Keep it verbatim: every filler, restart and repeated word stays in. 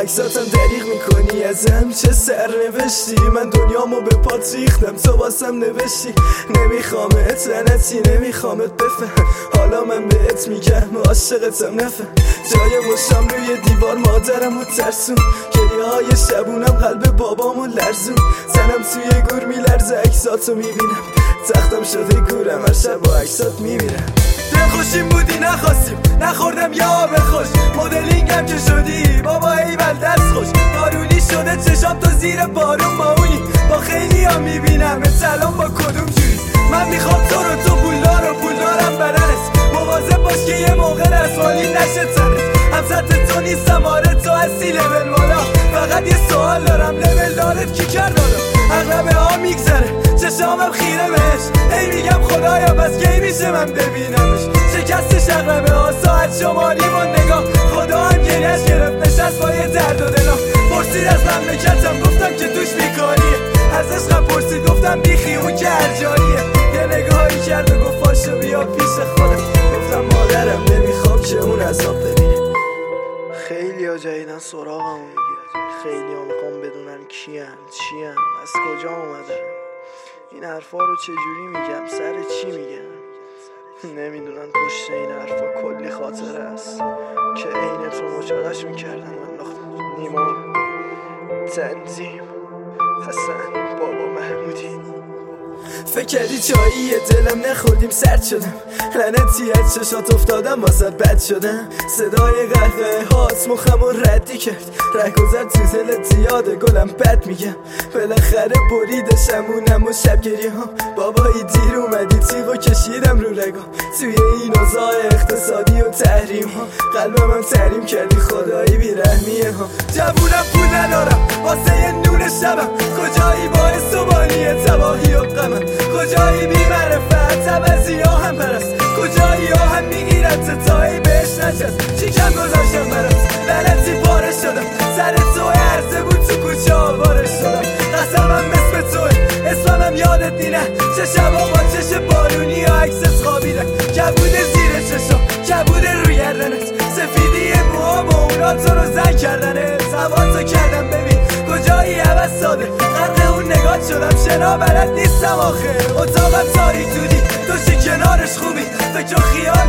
عکساتم دریغ میکنی ازم چه سرنوشتی. من دنیامو به پات ریختم تو واسم نوشتی. نمیخوامت لعنتی نمیخوامت بفهم، حالا من بهت میگم عاشقتم نفهم. جای مشتم روی دیوار مادرمو ترسون، گریه های شبونم قلب بابامو لرزون. زنم توی گور میلرزه عکساتو میبینم، تختم شده گورم هر شب با عکسات میمیرم. دلخوشیم بودی نخواستیم نخوردم یا آب خوش، مدلینگم که شدی بابا ایول دست خوش. بارونی شده چشام تو زیر بارون ماونی، با خیلی ها میبینم سلام با کدوم جوری. من میخوام تو رو تو پولدار و پولدارم بدنت، مواظب باش که یه موقع رسوالی نشه تنت. هم سطح تو نیستم آره تو هستی لول بالا، فقط یه سوال دارم لول دارت کی کرد حالا؟ اغلبه ها میگذره چشامم خیره بهش، ای میگم خدایا بس کی میشه من ببینمش. شکستش اغلبه ها ساعت شماری با نگاه، خدا هم گریش گرفت نشست با یه درد و دلا. پرسید از مملکتم گفتم که توش بیکاریه، از عشقم پرسید گفتم بیخی اون که هرجاریه. یه نگاهی کرد و گفت پاشو بیا پیش خودم، گفتم مادرم نمیخوام که اون عذاب ببینه. خیلی ها جدیدن سراغم میگیرن، خیلی ها میخوام بدونن کیم چیم از کجا اومدن. این حرفا رو چجوری میگم سر چی میگم؟ نمیدونن پشت این حرفا کلی خاطره است که عین تو مچالش میکردن. من نیما تنظیم حسن بابا محمودی. فکر کردی چاییه دلم نخوردیم سرد شدم، لعنتی از چشات افتادم واسه بد شدم. صدای قهقه هات مخمو ردی کرد، رهگذر تو دلت زیاده گلم بد میگم. بالاخره بریدشم اونم و شب گریه ها، بابایی دیر اومدی تیغو کشیدم رو رگام. توی این اوضاع اقتصادی و تحریم ها قلبم هم تحریم کردی خدایی بیرحمیه ها. جوونم پول ندارم واسه یه نور شبم، کجایی باعث و بانیه تباهی و غمم. کجایی بی معرفت عوضی ها هم پرست، کجایی ها هم میگیرد ستایی بهش نشست. چی کم گذاشتم برات لعنتی پاره شدم، سر تو عرضه بود تو کوچه آواره شدم. قسمم مثل توه اسمم یادت نینه، چه شبا با چش بارونی و عکست خوابیدن. کبود زیر چشا کبود روی گردنت، سفیدی موها با اونا تو رو زن کردنه. سواتو کردم ببین کجایی عوض ساده، غرق اون نگات شدم شنا بلد نیستم آخه. اتاقم تاریک دودی توشی کنارش خوبی، فکر و خیال